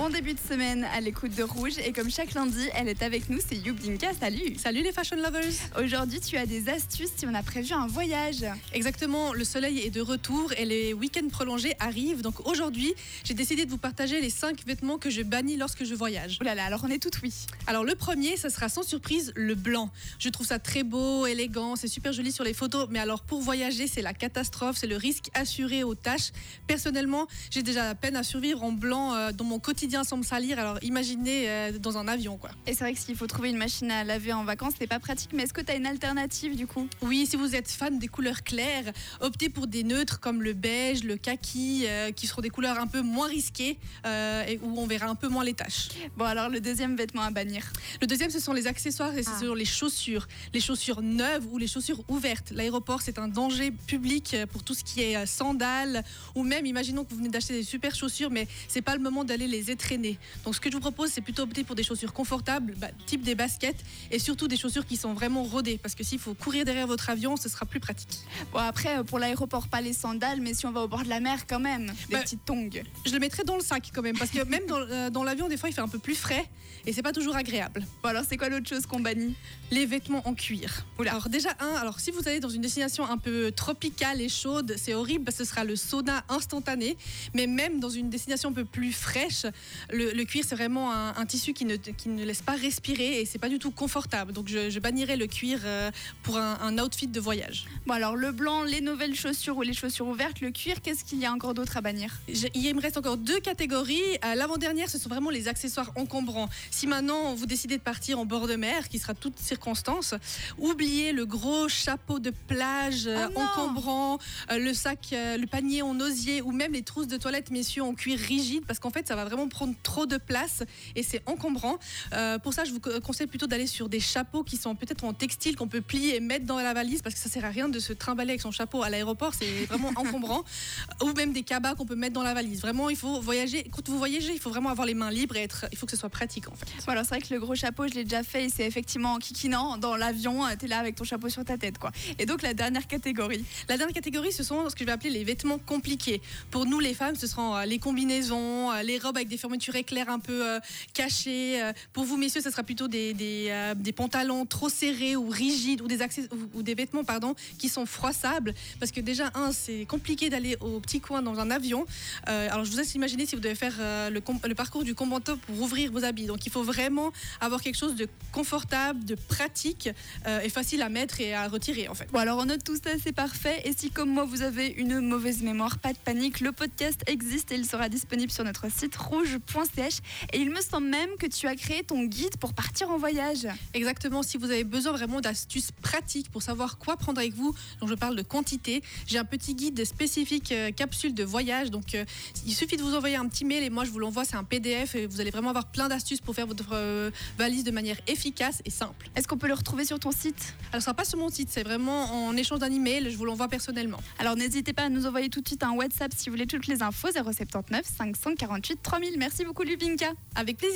Bon début de semaine à l'écoute de Rouge et comme chaque lundi, elle est avec nous, c'est Yubinka. Salut. Salut les fashion lovers. Aujourd'hui, tu as des astuces si on a prévu un voyage. Exactement, le soleil est de retour et les week-ends prolongés arrivent. Donc aujourd'hui, j'ai décidé de vous partager les 5 vêtements que je bannis lorsque je voyage. Oh là là, alors on est tout oui. Alors le premier, ça sera sans surprise le blanc. Je trouve ça très beau, élégant, c'est super joli sur les photos. Mais alors pour voyager, c'est la catastrophe, c'est le risque assuré aux tâches. Personnellement, j'ai déjà la peine à survivre en blanc dans mon quotidien sans me salir. Alors imaginez dans un avion quoi. Et c'est vrai que s'il faut trouver une machine à laver en vacances, c'est pas pratique. Mais est-ce que tu as une alternative du coup? Oui, si vous êtes fan des couleurs claires, optez pour des neutres comme le beige, le kaki, qui seront des couleurs un peu moins risquées et où on verra un peu moins les taches. Bon alors le deuxième vêtement à bannir. Le deuxième, ce sont les accessoires et c'est sur les chaussures. Les chaussures neuves ou les chaussures ouvertes. L'aéroport, c'est un danger public pour tout ce qui est sandales ou même, imaginons que vous venez d'acheter des super chaussures, mais c'est pas le moment d'aller les étraîner. Donc ce que je vous propose, c'est plutôt opter pour des chaussures confortables, type des baskets et surtout des chaussures qui sont vraiment rodées parce que s'il faut courir derrière votre avion, ce sera plus pratique. Bon après, pour l'aéroport, pas les sandales, mais si on va au bord de la mer quand même, des petites tongs. Je le mettrai dans le sac quand même parce que même dans l'avion, des fois, il fait un peu plus frais et c'est pas toujours agréable. Bon alors c'est quoi l'autre chose qu'on bannit? Les vêtements en cuir. Oula. Alors déjà si vous allez dans une destination un peu tropicale et chaude, c'est horrible parce que ce sera le sauna instantané. Mais même dans une destination un peu plus fraîche, le cuir c'est vraiment un tissu qui ne laisse pas respirer et c'est pas du tout confortable. Donc je bannirai le cuir pour un outfit de voyage. Bon alors le blanc, les nouvelles chaussures ou les chaussures ouvertes, le cuir, qu'est-ce qu'il y a encore d'autre à bannir? Il me reste encore 2 catégories. L'avant-dernière, ce sont vraiment les accessoires encombrants. Si maintenant vous décidez de partir en bord de mer, qui sera toute circonstance, oubliez le gros chapeau de plage encombrant, le sac, le panier en osier ou même les trousses de toilette, messieurs, en cuir rigide parce qu'en fait ça va vraiment prendre trop de place et c'est encombrant. Pour ça, je vous conseille plutôt d'aller sur des chapeaux qui sont peut-être en textile qu'on peut plier et mettre dans la valise parce que ça sert à rien de se trimballer avec son chapeau à l'aéroport, c'est vraiment encombrant. Ou même des cabas qu'on peut mettre dans la valise. Vraiment, il faut voyager. Quand vous voyagez, il faut vraiment avoir les mains libres et il faut que ce soit pratique en fait. Bon, alors c'est vrai que le gros chapeau, je l'ai déjà fait et c'est effectivement kikinant dans l'avion. T'es là avec ton chapeau sur ta tête quoi. Et donc la dernière catégorie. La dernière catégorie, ce sont ce que je vais appeler les vêtements compliqués. Pour nous les femmes, ce seront les combinaisons, les robes avec des fermetures éclairs un peu cachées. Pour vous messieurs, ce sera plutôt des pantalons trop serrés ou rigides ou des vêtements qui sont froissables parce que déjà c'est compliqué d'aller au petit coin dans un avion. Alors je vous laisse imaginer si vous devez faire le parcours du combattant pour ouvrir vos habits. Donc il faut vraiment avoir quelque chose de confortable, de pratique et facile à mettre et à retirer en fait. Bon alors on note tout ça, c'est parfait. Et si comme moi vous avez une mauvaise mémoire, pas de panique, le podcast existe et il sera disponible sur notre site rouge.ch. Et il me semble même que tu as créé ton guide pour partir en voyage. Exactement, si vous avez besoin vraiment d'astuces pratiques pour savoir quoi prendre avec vous, donc je parle de quantité, j'ai un petit guide spécifique capsule de voyage. Donc il suffit de vous envoyer un petit mail et moi je vous l'envoie, c'est un PDF et vous allez vraiment avoir plein d'astuces pour faire votre valise de manière efficace et simple. Est-ce qu'on peut le retrouver sur ton site? Alors ce sera pas sur mon site, c'est vraiment en échange d'un email, je vous l'envoie personnellement. Alors n'hésitez pas à nous envoyer tout de suite un WhatsApp si vous voulez toutes les infos, 079 548 3000. Merci beaucoup Lubinka. Avec plaisir.